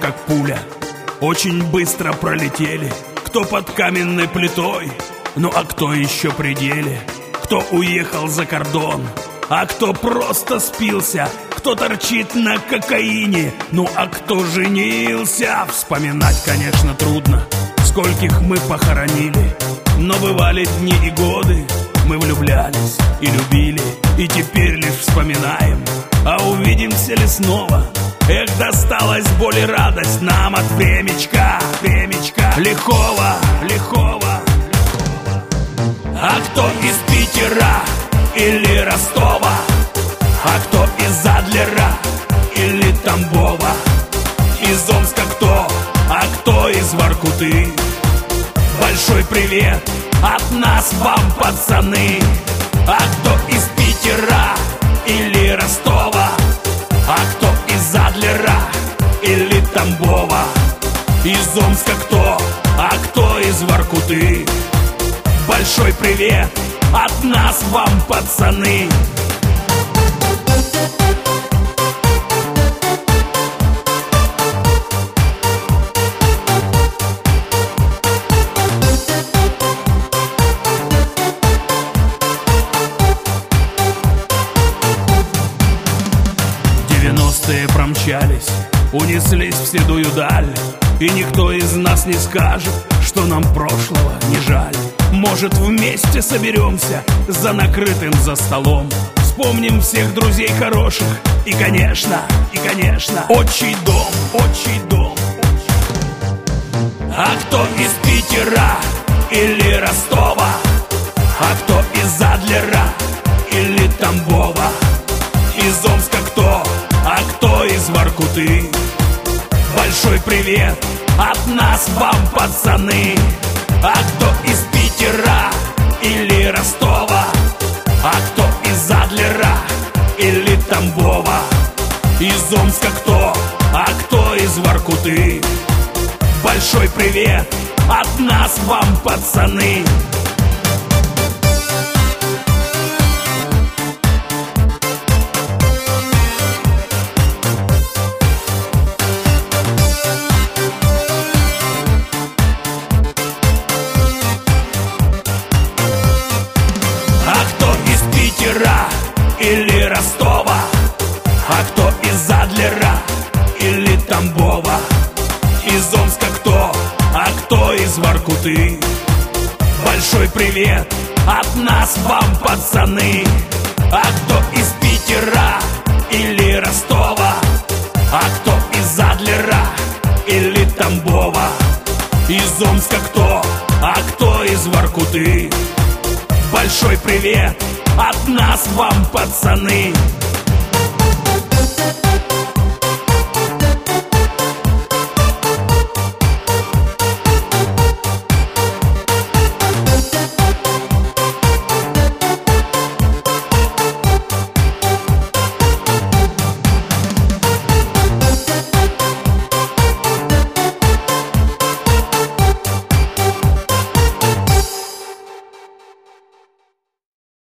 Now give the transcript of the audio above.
как пуля, очень быстро пролетели. Кто под каменной плитой, ну а кто еще при деле. Кто уехал за кордон, а кто просто спился. Кто торчит на кокаине, ну а кто женился. Вспоминать, конечно, трудно, скольких мы похоронили. Но бывали дни и годы, мы влюблялись и любили. И теперь лишь вспоминаем, а увидимся ли снова? Эх, досталась боль и радость нам от времечка, времечка лихого, лихого. А кто из Питера или Ростова, а кто из Адлера или Тамбова, из Омска кто, а кто из Воркуты. Большой привет от нас вам, пацаны. А кто из Питера или Ростова, а кто из Адлера или Тамбова, из Омска кто, а кто из Воркуты. Большой привет от нас вам, пацаны. Промчались, унеслись в седую даль, и никто из нас не скажет, что нам прошлого не жаль. Может, вместе соберемся за накрытым за столом, вспомним всех друзей хороших и, конечно, отчий дом, отчий дом. А кто из Питера или Ростова, а кто из Адлера или Тамбова, из Омска кто, а кто из Воркуты. Большой привет от нас вам, пацаны. А кто из Питера или Ростова, а кто из Адлера или Тамбова, из Омска кто, а кто из Воркуты. Большой привет от нас вам, пацаны. Или Ростова, а кто из Адлера или Тамбова, из Омска кто, а кто из Воркуты. Большой привет от нас вам, пацаны. А кто из Питера или Ростова, а кто из Адлера или Тамбова, из Омска кто, а кто из Воркуты. Большой привет от нас вам, пацаны.